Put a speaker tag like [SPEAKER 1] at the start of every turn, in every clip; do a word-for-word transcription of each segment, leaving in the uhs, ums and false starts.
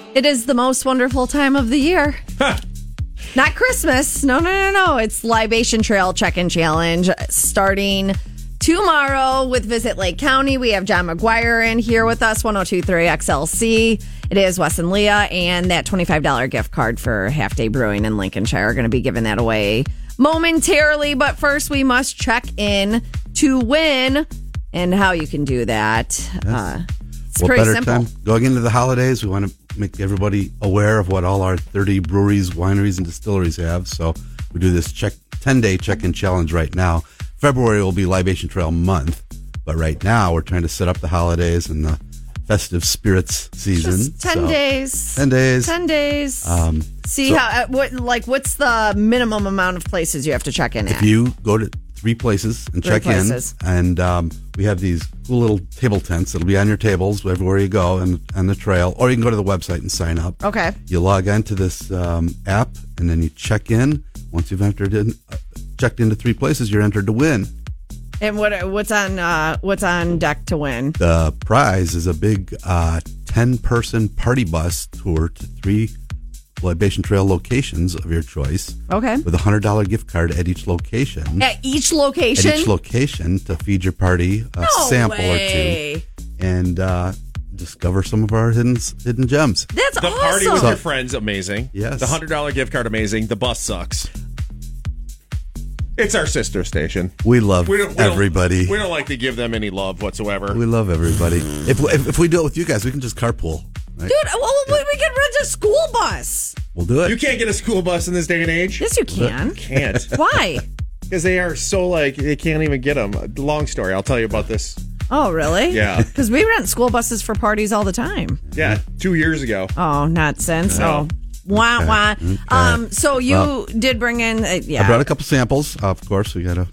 [SPEAKER 1] It is the most wonderful time of the year. Not Christmas. No, no, no, no. It's Libation Trail Check-In Challenge starting tomorrow with Visit Lake County. We have John McGuire in here with us, one oh two point three X L C. It is Wes and Leah, and that twenty-five dollars gift card for Half Day Brewing in Lincolnshire are going to be giving that away momentarily. But first, we must check in to win, and how you can do that. Yes. Uh, it's
[SPEAKER 2] well,
[SPEAKER 1] pretty
[SPEAKER 2] better
[SPEAKER 1] simple.
[SPEAKER 2] Time going into the holidays, we want to make everybody aware of what all our thirty breweries, wineries, and distilleries have. So we do this check ten-day check-in challenge right now. February will be Libation Trail month, but right now we're trying to set up the holidays and the festive spirits season.
[SPEAKER 1] Just ten
[SPEAKER 2] so,
[SPEAKER 1] days.
[SPEAKER 2] Ten days.
[SPEAKER 1] Ten days.
[SPEAKER 2] Um,
[SPEAKER 1] See
[SPEAKER 2] so
[SPEAKER 1] how what like what's the minimum amount of places you have to check in at?
[SPEAKER 2] If you go to three places and
[SPEAKER 1] Three
[SPEAKER 2] check
[SPEAKER 1] places.
[SPEAKER 2] in, and um, we have these cool little table tents that'll be on your tables everywhere you go and on the trail, or you can go to the website and sign up.
[SPEAKER 1] Okay.
[SPEAKER 2] You log into this um, app, and then you check in. Once you've entered in, uh, checked into three places, you're entered to win.
[SPEAKER 1] And what what's on uh, what's on deck to win?
[SPEAKER 2] The prize is a big uh, ten-person party bus tour to three Libation Trail locations of your choice.
[SPEAKER 1] Okay.
[SPEAKER 2] With a one hundred dollars gift card at each location.
[SPEAKER 1] At each location?
[SPEAKER 2] At each location to feed your party a
[SPEAKER 1] no
[SPEAKER 2] sample
[SPEAKER 1] way.
[SPEAKER 2] or two. And uh, discover some of our hidden hidden gems.
[SPEAKER 1] That's
[SPEAKER 3] the
[SPEAKER 1] awesome.
[SPEAKER 3] The party with
[SPEAKER 2] So-
[SPEAKER 3] your friends, amazing.
[SPEAKER 2] Yes.
[SPEAKER 3] The one hundred dollars gift card, amazing. The bus sucks. It's our sister station.
[SPEAKER 2] We love
[SPEAKER 3] We don't, we
[SPEAKER 2] everybody.
[SPEAKER 3] Don't, we don't like to give them any love whatsoever.
[SPEAKER 2] We love everybody. If, if if we do it with you guys, we can just carpool. Right?
[SPEAKER 1] Dude, well, we we can rent a school bus.
[SPEAKER 2] We'll do it.
[SPEAKER 3] You can't get a school bus in this day and age.
[SPEAKER 1] Yes, you can.
[SPEAKER 3] Can't.
[SPEAKER 1] Why?
[SPEAKER 3] Because they are so like, they can't even get them. Long story. I'll tell you about this.
[SPEAKER 1] Oh, really?
[SPEAKER 3] Yeah.
[SPEAKER 1] Because we rent school buses for parties all the time.
[SPEAKER 3] Yeah, two years ago.
[SPEAKER 1] Oh, not since.
[SPEAKER 3] No.
[SPEAKER 1] Oh. Wah,
[SPEAKER 2] Okay.
[SPEAKER 1] wah.
[SPEAKER 2] Okay.
[SPEAKER 1] Um, so you
[SPEAKER 2] Well,
[SPEAKER 1] did bring in, uh, yeah.
[SPEAKER 2] I brought a couple samples. Uh, of course, we got to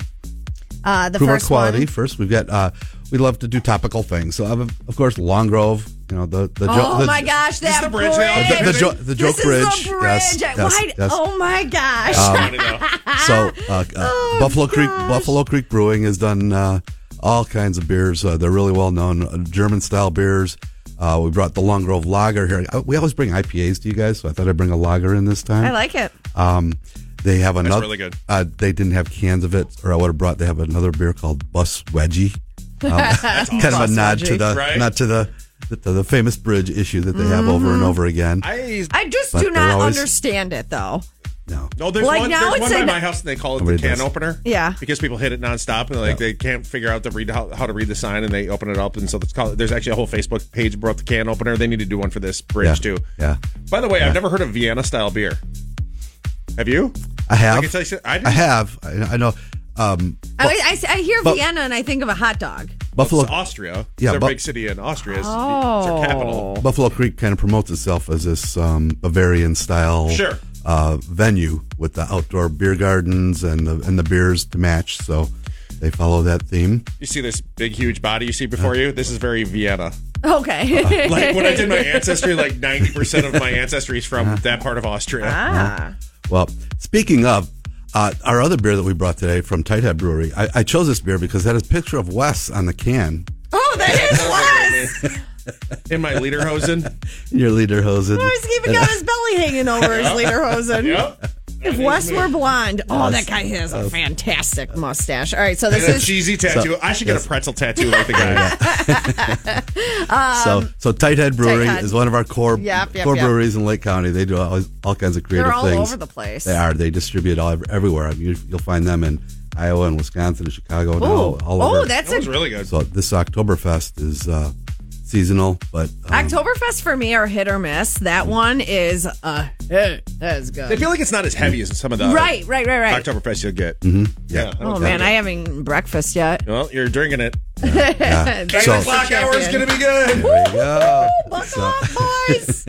[SPEAKER 1] uh, the
[SPEAKER 2] prove our
[SPEAKER 1] first
[SPEAKER 2] quality.
[SPEAKER 1] one.
[SPEAKER 2] First, we've got. Uh, we love to do topical things. So, of, of course, Long Grove. You know the the.
[SPEAKER 1] Oh
[SPEAKER 2] the,
[SPEAKER 1] my gosh, that
[SPEAKER 3] the
[SPEAKER 1] bridge!
[SPEAKER 3] bridge now?
[SPEAKER 2] The, the, jo- the joke
[SPEAKER 1] this
[SPEAKER 2] bridge.
[SPEAKER 1] Is the bridge.
[SPEAKER 2] Yes, yes,
[SPEAKER 1] Why-
[SPEAKER 2] yes.
[SPEAKER 1] Oh my gosh!
[SPEAKER 3] Funny though.
[SPEAKER 2] So, uh, uh,
[SPEAKER 1] Oh,
[SPEAKER 2] Buffalo Creek
[SPEAKER 1] gosh.
[SPEAKER 2] Buffalo Creek Brewing has done uh, all kinds of beers. Uh, they're really well known, uh, German style beers. Uh, we brought the Long Grove Lager here. Uh, We always bring I P As to you guys, so I thought I'd bring a lager in this time.
[SPEAKER 1] I like it.
[SPEAKER 2] Um, they have another.
[SPEAKER 3] really good.
[SPEAKER 2] Uh, they didn't have cans of it, or I would have brought. They have another beer called Bus Wedgie. Um, kind of a
[SPEAKER 1] Bus
[SPEAKER 2] nod
[SPEAKER 1] Wedgie.
[SPEAKER 2] to the
[SPEAKER 3] Right?
[SPEAKER 2] not to the, the the famous bridge issue that they have over and over again.
[SPEAKER 3] I,
[SPEAKER 1] I just
[SPEAKER 2] But
[SPEAKER 1] do
[SPEAKER 2] they're
[SPEAKER 1] not
[SPEAKER 2] always-
[SPEAKER 1] understand it, though.
[SPEAKER 2] No,
[SPEAKER 3] no, there's
[SPEAKER 1] Like
[SPEAKER 3] one,
[SPEAKER 1] now
[SPEAKER 3] there's
[SPEAKER 1] it's
[SPEAKER 3] one by
[SPEAKER 1] in-
[SPEAKER 3] my house and they call it
[SPEAKER 2] Nobody
[SPEAKER 3] the can
[SPEAKER 2] does.
[SPEAKER 3] opener.
[SPEAKER 1] Yeah.
[SPEAKER 3] Because people hit it nonstop and like
[SPEAKER 2] Yeah.
[SPEAKER 3] they can't figure out the read how, how to read the sign and they open it up and so it's called, there's actually a whole Facebook page about the can opener. They need to do one for this bridge
[SPEAKER 2] yeah,
[SPEAKER 3] too.
[SPEAKER 2] yeah.
[SPEAKER 3] By the way,
[SPEAKER 2] Yeah.
[SPEAKER 3] I've never heard of Vienna style beer. Have you?
[SPEAKER 2] I have.
[SPEAKER 3] I can tell you, I,
[SPEAKER 2] I
[SPEAKER 3] didn't-
[SPEAKER 2] have. I, I know. Um,
[SPEAKER 1] I, I, I hear
[SPEAKER 2] but-
[SPEAKER 1] Vienna and I think of a hot dog.
[SPEAKER 2] Buffalo
[SPEAKER 3] It's Austria.
[SPEAKER 2] Yeah,
[SPEAKER 3] Their
[SPEAKER 2] but-
[SPEAKER 3] big city in Austria. It's,
[SPEAKER 1] Oh.
[SPEAKER 3] it's their capital.
[SPEAKER 2] Buffalo Creek kind of promotes itself as this um, Bavarian style
[SPEAKER 3] Sure.
[SPEAKER 2] uh, venue with the outdoor beer gardens and the and the beers to match. So they follow that theme.
[SPEAKER 3] You see this big, huge body you see before you? This is very Vienna.
[SPEAKER 1] Okay.
[SPEAKER 3] Like when I did my ancestry, like ninety percent of my ancestry is from that part of Austria.
[SPEAKER 1] ah.
[SPEAKER 2] Well, speaking of uh, our other beer that we brought today from Tight Head Brewery, I, I chose this beer because it had a picture of Wes on the can.
[SPEAKER 1] Oh, that is Wes!
[SPEAKER 3] In my Lederhosen.
[SPEAKER 2] Your Lederhosen.
[SPEAKER 1] Oh, he's even got his belly hanging over his Lederhosen.
[SPEAKER 3] Yep.
[SPEAKER 1] If Wes were blonde, oh, that guy has a fantastic mustache. All right, so this
[SPEAKER 3] And a
[SPEAKER 1] is
[SPEAKER 3] cheesy tattoo.
[SPEAKER 2] So-
[SPEAKER 3] I should get
[SPEAKER 2] yes.
[SPEAKER 3] a pretzel tattoo like the guy.
[SPEAKER 2] so so Tight Head Brewery
[SPEAKER 1] Tight Head.
[SPEAKER 2] is one of our core
[SPEAKER 1] Yep, yep,
[SPEAKER 2] core
[SPEAKER 1] yep.
[SPEAKER 2] breweries in Lake County. They do all, all kinds of creative
[SPEAKER 1] they're all
[SPEAKER 2] things.
[SPEAKER 1] over the place.
[SPEAKER 2] They are. They distribute all everywhere. I mean, you, you'll find them in Iowa and Wisconsin and Chicago and
[SPEAKER 1] Oh,
[SPEAKER 2] all, all over.
[SPEAKER 1] oh, that's
[SPEAKER 3] That was
[SPEAKER 1] a
[SPEAKER 3] really good.
[SPEAKER 2] So this Oktoberfest is uh, seasonal, but um,
[SPEAKER 1] Oktoberfest for me are hit or miss. That one is a hit. That is
[SPEAKER 3] I
[SPEAKER 1] good.
[SPEAKER 3] feel like it's not as heavy as some of the
[SPEAKER 1] Right, right, right, right.
[SPEAKER 3] Oktoberfest you'll get.
[SPEAKER 2] Mm-hmm.
[SPEAKER 3] Yeah.
[SPEAKER 1] Oh man, I haven't eaten breakfast yet.
[SPEAKER 3] Well, you're drinking it.
[SPEAKER 2] yeah.
[SPEAKER 1] That's
[SPEAKER 2] So-
[SPEAKER 1] the
[SPEAKER 3] Clock hour is
[SPEAKER 1] champion.
[SPEAKER 3] going to be good.
[SPEAKER 2] There you go.
[SPEAKER 1] Buckle
[SPEAKER 2] So-
[SPEAKER 1] up, boys.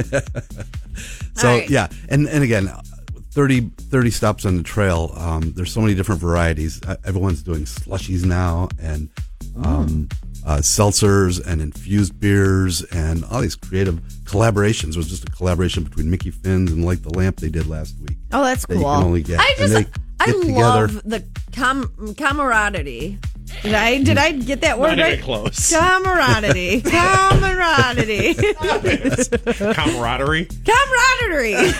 [SPEAKER 2] So
[SPEAKER 1] All right.
[SPEAKER 2] yeah, and and again, thirty, thirty stops on the trail. Um, there's so many different varieties. Uh, everyone's doing slushies now, and um, uh, seltzers and infused beers, and all these creative collaborations. It was just a collaboration between Mickey Finn's and Light the Lamp they did last week.
[SPEAKER 1] Oh, that's
[SPEAKER 2] that
[SPEAKER 1] cool.
[SPEAKER 2] you can only get.
[SPEAKER 1] I
[SPEAKER 2] And
[SPEAKER 1] just,
[SPEAKER 2] they
[SPEAKER 1] I
[SPEAKER 2] get together.
[SPEAKER 1] love the com- camaraderie Did I did I get that word
[SPEAKER 3] Not
[SPEAKER 1] right?
[SPEAKER 3] even close.
[SPEAKER 1] Camaraderie. Camaraderie.
[SPEAKER 3] Camaraderie.
[SPEAKER 1] Camaraderie.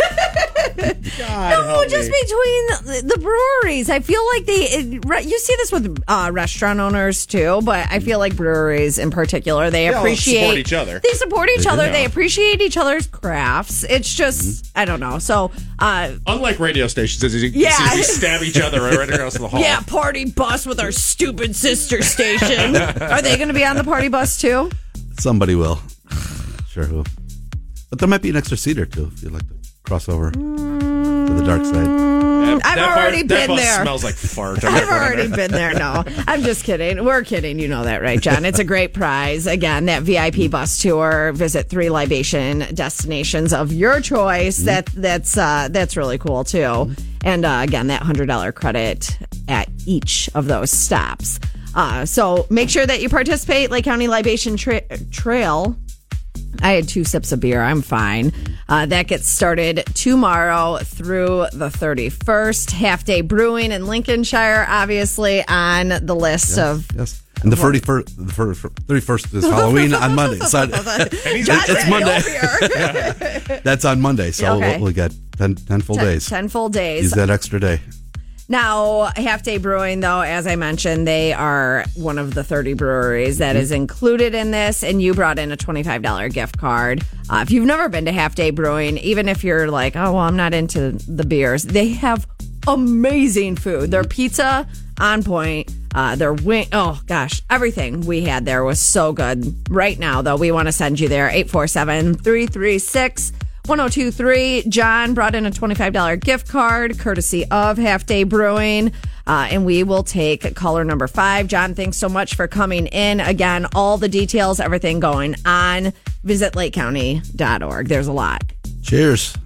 [SPEAKER 3] God,
[SPEAKER 1] No,
[SPEAKER 3] help
[SPEAKER 1] just
[SPEAKER 3] me.
[SPEAKER 1] between the, the breweries. I feel like they, it, re- you see this with uh, restaurant owners too, but I feel like breweries in particular, they
[SPEAKER 3] They all
[SPEAKER 1] appreciate
[SPEAKER 3] support each other.
[SPEAKER 1] They support each
[SPEAKER 2] They
[SPEAKER 1] other.
[SPEAKER 3] do.
[SPEAKER 1] They appreciate each other's crafts. It's just, I don't know. So, uh,
[SPEAKER 3] Unlike radio stations, as you
[SPEAKER 1] Yeah.
[SPEAKER 3] see, we stab each other right across the hall.
[SPEAKER 1] yeah, party bus with our stupid sister station. Are they going to be on the party bus too?
[SPEAKER 2] Somebody will. Sure who. But there might be an extra seat or two if you'd like to cross over to the dark side.
[SPEAKER 3] That,
[SPEAKER 1] I've
[SPEAKER 3] that
[SPEAKER 1] already
[SPEAKER 3] bar,
[SPEAKER 1] been
[SPEAKER 3] that bus
[SPEAKER 1] there.
[SPEAKER 3] smells like fart. I'm
[SPEAKER 1] I've
[SPEAKER 3] not going
[SPEAKER 1] already
[SPEAKER 3] there.
[SPEAKER 1] been there. No, I'm just kidding. We're kidding. You know that, right, John? It's a great prize. Again, that V I P bus tour. Visit three libation destinations of your choice. That that's uh, that's really cool too. And uh, again, that one hundred dollars credit at each of those stops. Uh, so make sure that you participate. Lake County Libation tra- Trail. I had two sips of beer. I'm fine. Uh, that gets started tomorrow through the thirty-first. Half Day Brewing in Lincolnshire, obviously on the list of.
[SPEAKER 2] Yes. And the thirty-first, the thirty-first is Halloween on Monday. So
[SPEAKER 1] John
[SPEAKER 2] it's
[SPEAKER 1] ready
[SPEAKER 2] Monday.
[SPEAKER 1] over here.
[SPEAKER 2] That's on Monday. So
[SPEAKER 1] Okay.
[SPEAKER 2] we'll, we'll get ten, ten full
[SPEAKER 1] ten,
[SPEAKER 2] days.
[SPEAKER 1] ten full days.
[SPEAKER 2] Use that extra day.
[SPEAKER 1] Now, Half Day Brewing, though, as I mentioned, they are one of the thirty breweries that is included in this, and you brought in a twenty-five dollars gift card. Uh, if you've never been to Half Day Brewing, even if you're like, oh, well, I'm not into the beers, they have amazing food. Their pizza, on point. Uh, their wing, oh gosh, everything we had there was so good. Right now, though, we want to send you there, eight four seven, three three six, one oh two three. John brought in a twenty-five dollars gift card courtesy of Half Day Brewing. Uh, and we will take caller number five. John, thanks so much for coming in. Again, all the details, everything going on, visit lake county dot org. There's a lot.
[SPEAKER 2] Cheers.